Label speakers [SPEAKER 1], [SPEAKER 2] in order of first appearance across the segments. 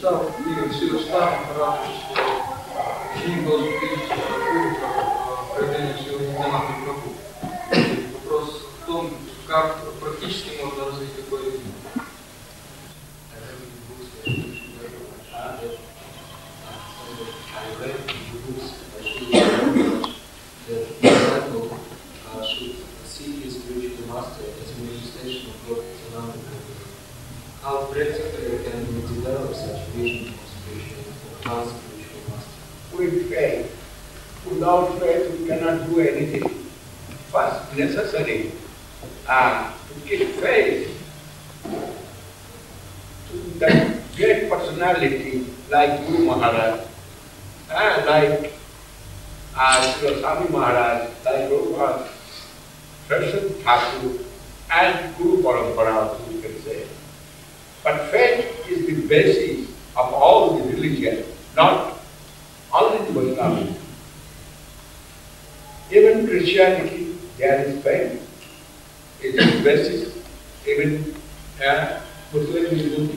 [SPEAKER 1] читал книгу Сила Штаба, что ученик должен видеть проявление силы Нидханаты Прабху. Вопрос в том, как практически можно развить такое видение.
[SPEAKER 2] How practically can we develop such vision of spiritual master?
[SPEAKER 3] With faith. Without faith we cannot do anything. First necessary to give faith to the great personality like Guru Maharaj, like Sri Swami Maharaj, like Prabhupada, Prasad Thakur, and Guru Parampara, you can say. But faith is the basis of all the religion, not only the Vaishnava. Even Christianity, there is faith. It is the basis. Even Muslimism,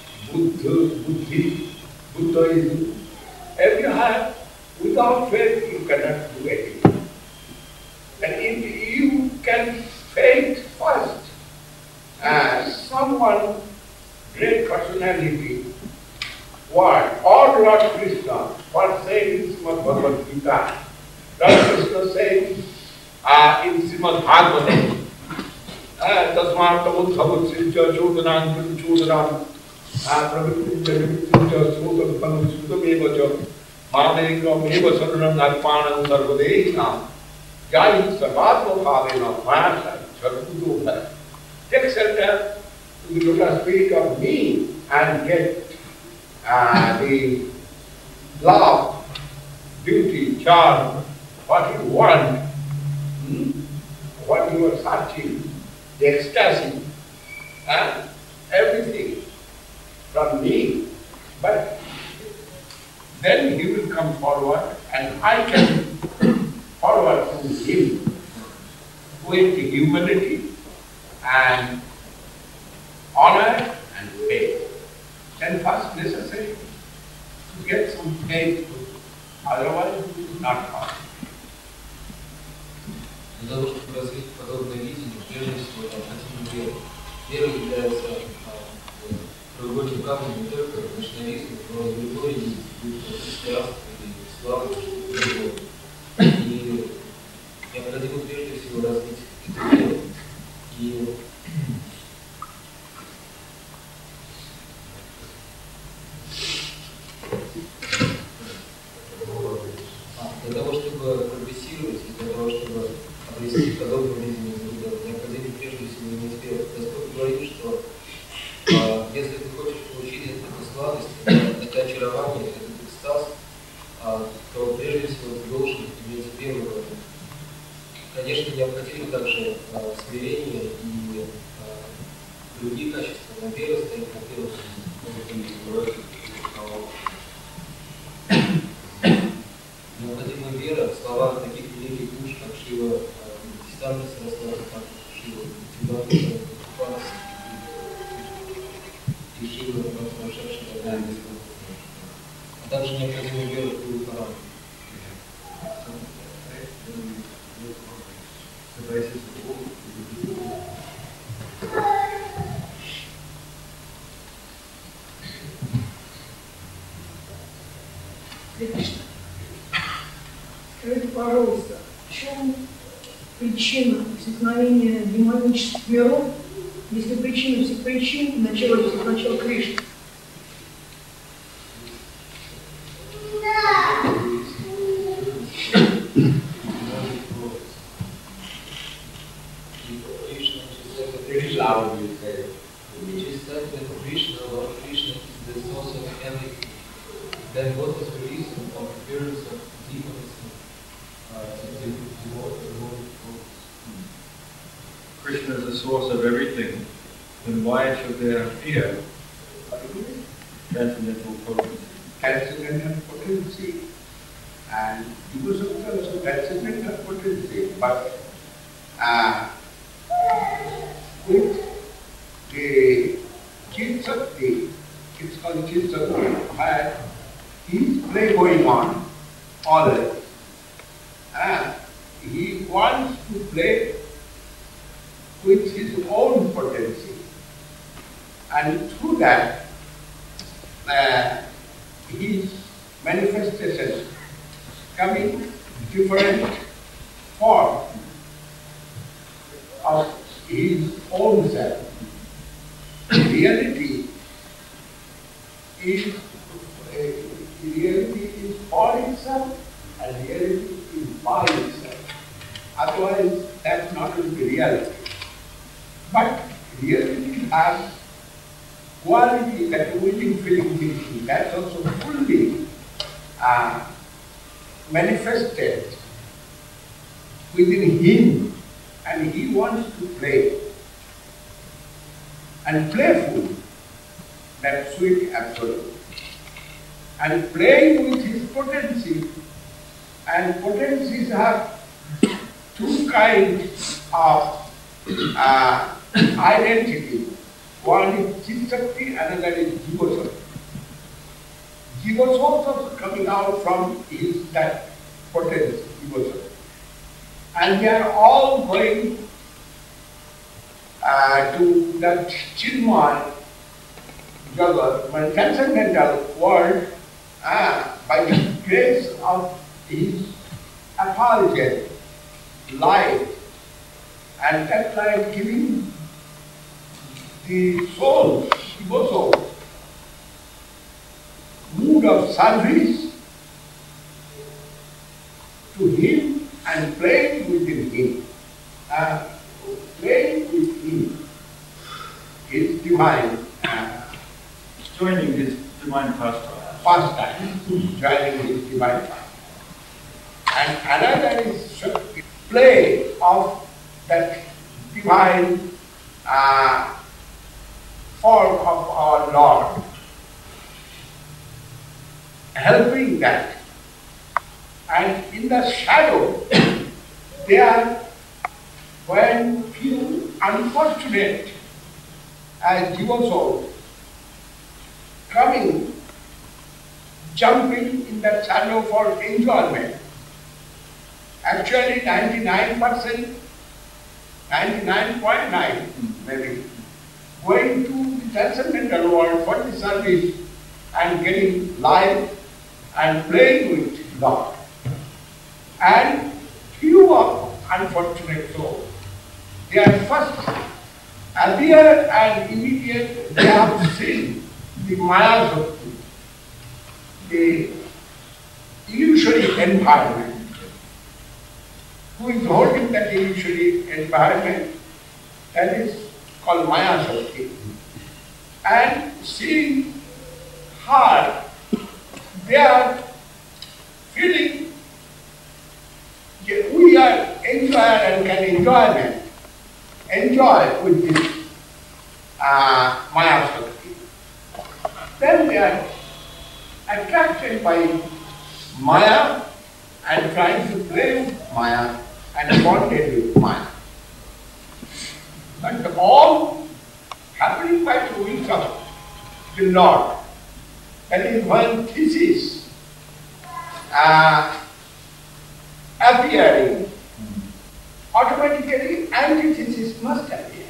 [SPEAKER 3] Buddhism. Everywhere, without faith, you cannot do anything. And if you can faith first, someone great personality, what? Or Lord Krishna, for saying in Srimad Bhagavad Gita, Lord Krishna said in Srimad Bhagavatam, Tasmat Tamuddhavutsija Chodanam Chodanam Pravittinja Chodanam Sudhamevaja Madekam Eva Saranam Narpanam Sarvadesham Jai Sarvatma Bhavena Vasa Sarvudobha. Take shelter to the lotus feet of me and get the love, beauty, charm, what you want, what you are searching, the ecstasy, everything from me. But then he will come forward and I can forward to him with humility and honor and faith. Then first necessary to get some faith, otherwise it is not possible.
[SPEAKER 2] Для того, чтобы развить подобное видение, прежде всего необходима вера. Вера является краеугольным камнем не только вайшнавизма, но и любой христианства или ислама, и необходимо прежде всего развить эту веру. И для того, чтобы прогрессировать, и для того, чтобы обрести подобное видение, необходимо прежде всего иметь веру. Господь говорит, что если ты хочешь получить эту сладость, это очарование, этот экстаз, то прежде всего ты должен иметь веру в это. Конечно, необходимо также смирение и другие качества, но вера стоит на первом месте. Необходима вера в слова таких великих душ, как Шрила Бхактисиданта Сарасвати, как Шрила Бхактисиданта Прабхупада и Шрила Бхактисиданта, а также необходима вера в Гуру Парампару.
[SPEAKER 4] Скажите, пожалуйста, в чем причина возникновения демонических миров, если причина всех причин, начало всех начал Кришна?
[SPEAKER 2] Then what is the reason of the appearance of demons
[SPEAKER 1] Krishna is the source of everything, then why should there fear transcendental potency?
[SPEAKER 3] Transcendental potency, and because of also transcendental potency, but with the Chit Shakti, it's consciousness had his play going on always. He wants to play with his own potency, and through that his manifestations coming different form of his own self. Reality is for itself and reality is by itself. Otherwise, that's not going to be reality. But reality has quality, that willing, feeling, thinking, that's also fully manifested within him, and he wants to play. And playful, that sweet absolute. And playing with his potency, and potencies have two kinds of identity. One is Chit-Shakti, another is Jiva-Shakti. Jiva is also coming out from that potency, Jiva-Shakti. And they are all going to that Chinmay Jagat, transcendental world, by the grace of his effulgent light, and that light giving the soul, Jiva soul, mood of service to him and playing within him. Playing with him is divine.
[SPEAKER 5] Joining his divine pastime.
[SPEAKER 3] Joining his divine pastime. And another is play of that divine form of our Lord, helping that. And in the shadow, there, when few unfortunate as Jiva souls coming, jumping in that shadow for enjoyment, actually 99%, 99.9 maybe, going to the transcendental world for the service and getting life and playing with God. And few of unfortunate souls, they are first appear and immediate they have seen the Maya Shakti, the illusory environment. Who is holding that illusory environment? That is called Maya Shakti. And seeing her, they are feeling we are enjoyer and can enjoy with this Maya Shakti. Then they are attracted by Maya and trying to play with Maya and bonded with Maya. But all happening by the will of the Lord. That is one thesis appearing. Automatically antithesis must appear.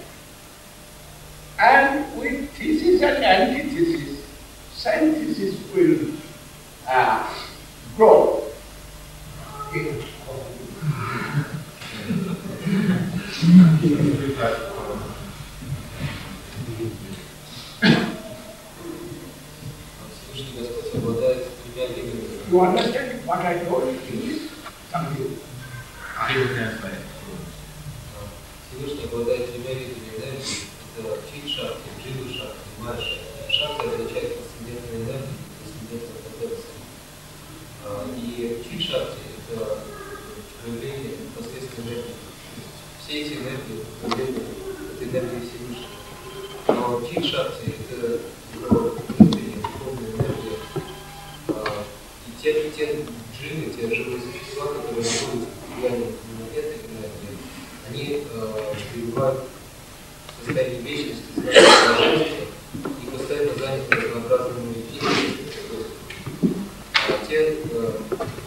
[SPEAKER 3] And with thesis and antithesis, synthesis will grow. You understand what I told you? Something.
[SPEAKER 2] Всевышний обладает тремя видами энергии. Это чит-шакти, джива-шакти, майя-шакти. Шакти означает трансцендентную энергию, трансцендентную потенцию. И чит-шакти – это проявление непосредственной энергии. Все эти энергии проявления – это энергия Всевышнего. Но чит-шакти – это его внутренняя духовная энергия. И те джины, те живые существа, которые находятся под влиянием этой энергии, они пребывают в состоянии вечности, и постоянно заняты разнообразными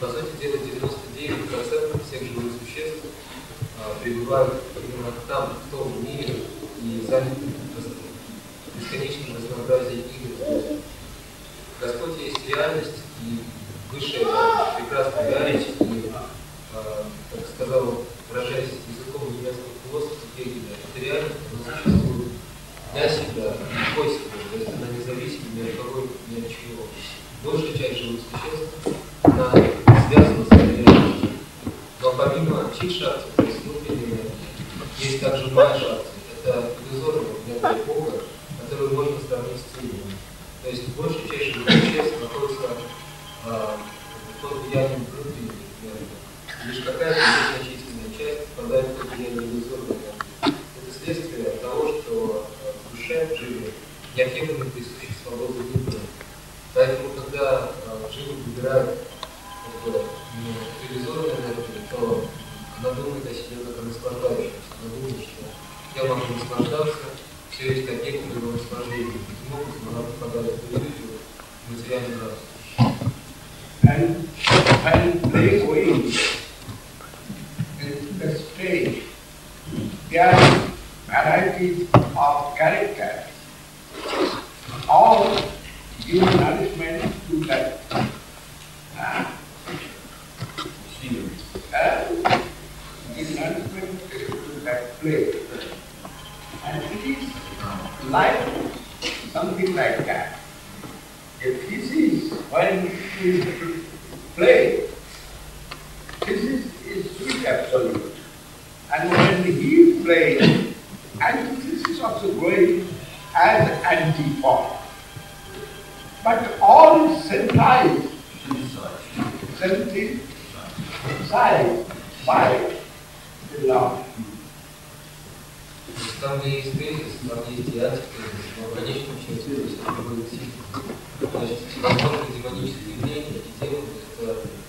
[SPEAKER 2] по сути дела, 99% всех живых существ пребывают именно там, в том мире и заняты бесконечным разнообразием игр. Господь есть реальность и высшая прекрасная реальность, и, как сказал, выражаясь языком немецкого философа Гегеля, эта реальность, она существует для себя, и по себе, то есть она не зависит ни от кого, ни от чего. Большая часть живых существ, она связана с этой реальностью. Но помимо чих-шакти, то есть внутренней энергии, есть также мая-шакти. Это иллюзорная энергия Бога, которую можно сравнить с тенью. То есть большая часть живых существ находится под влиянием внутренней энергии. Лишь какая-то незначительная часть попадает под влияние иллюзорной энергии. Это следствие того, что в душе живы неотъемлемо присущи свободы выбора. Поэтому, когда живы выбирают иллюзорную энергию, то она думает о себе как о наслаждающемся. Она думает, что я могу наслаждаться, все есть объектом его наслаждения. Таким образом, она попадает в иллюзию материальный разум.
[SPEAKER 3] And when they go in the stage, there are varieties of characters. All give nourishment to that give nourishment to that place. And it is like something like that. A thesis, when we play, thesis is sweet absolute. And when he plays, antithesis is also going as antiphon. But all synthesized by the Lord.
[SPEAKER 2] Там, где есть тезис, там есть и антитезис, но в конечном счете это будет синтез. Значит, возможно, демонические явления и демоны это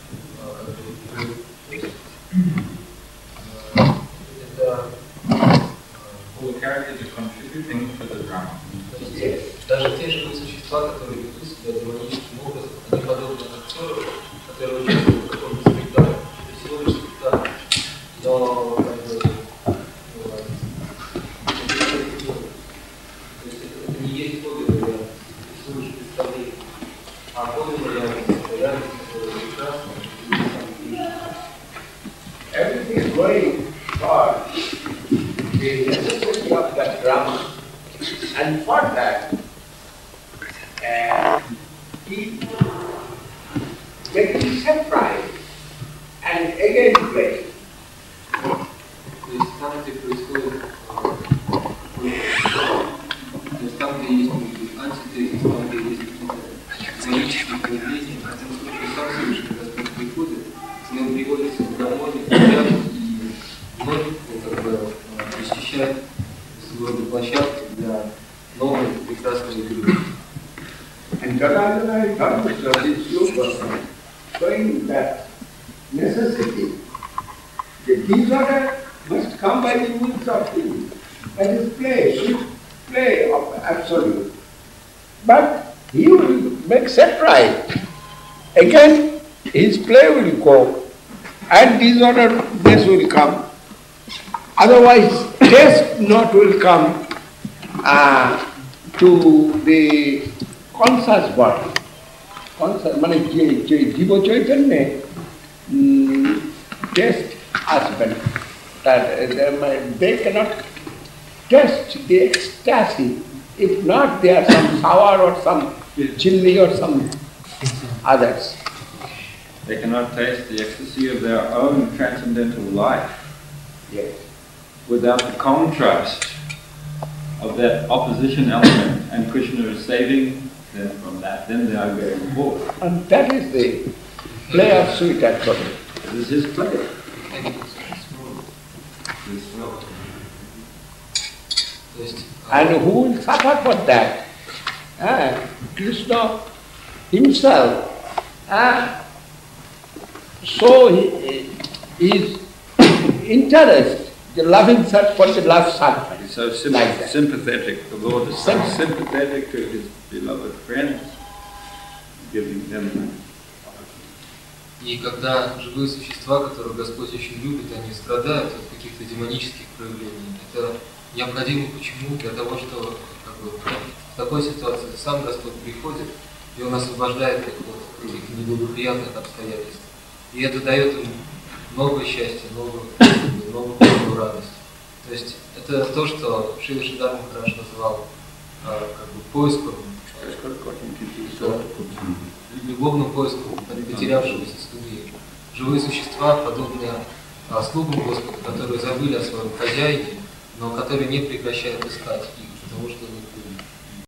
[SPEAKER 5] All the characters are contributing to the drama.
[SPEAKER 2] Даже те живые существа, которые ведут себя демоническим образом, они подобны актеру, который участвует в каком-то спектакле. Это всего лишь спектакль. Но как бы, это не есть подлинная реальность, это всего лишь представление. А подлинная реальность это реальность, которая прекрасна и
[SPEAKER 3] Everything is going for the necessity of that drama. And for that, he getting surprised and again play.
[SPEAKER 2] То есть там, где происходит, то есть там, где есть антитезис, там, где есть какие-то демонические проявления, в этом случае сам Всевышний Господь приходит, с ним приводится в гармонию, в порядок, и вновь как бы защищает свою площадку для новой прекрасной игры.
[SPEAKER 3] And Jagannatha Dharmasya is showing that necessity. The disorder must come by the means of him. That is play of absolute. But he will make set right. Again, his play will go, and disorderliness will come. Otherwise, taste not will come to the conscious body. Conscious, Jiva Chaitanya taste husband. That they cannot test the ecstasy. If not, they are some sour or some chili or some others.
[SPEAKER 5] They cannot taste the ecstasy of their own transcendental life.
[SPEAKER 3] Yes.
[SPEAKER 5] Without the contrast of that opposition element, and Krishna is saving them from that, then they are going forward.
[SPEAKER 3] And that is the play of sweet absolute.
[SPEAKER 5] This is his play.
[SPEAKER 3] And who will suffer for that? Krishna himself. So his interest, the loving search for the last son.
[SPEAKER 5] He's so
[SPEAKER 3] Like that.
[SPEAKER 5] sympathetic. The Lord is so sympathetic to his beloved friends, giving them
[SPEAKER 2] И когда живые существа, которых Господь очень любит, они страдают от каких-то демонических проявлений, это необходимо почему? Для того, что в такой ситуации сам Господь приходит, и Он освобождает их от каких-то неблагоприятных обстоятельств. И это дает им новое счастье, новую радость. То есть это то, что Шрила Шридар Махарадж называл поиском, любовным поиском потерявшегося слуги. Живые существа, подобные слугам Господа, которые забыли о своем хозяине, но которые не прекращают искать их, потому что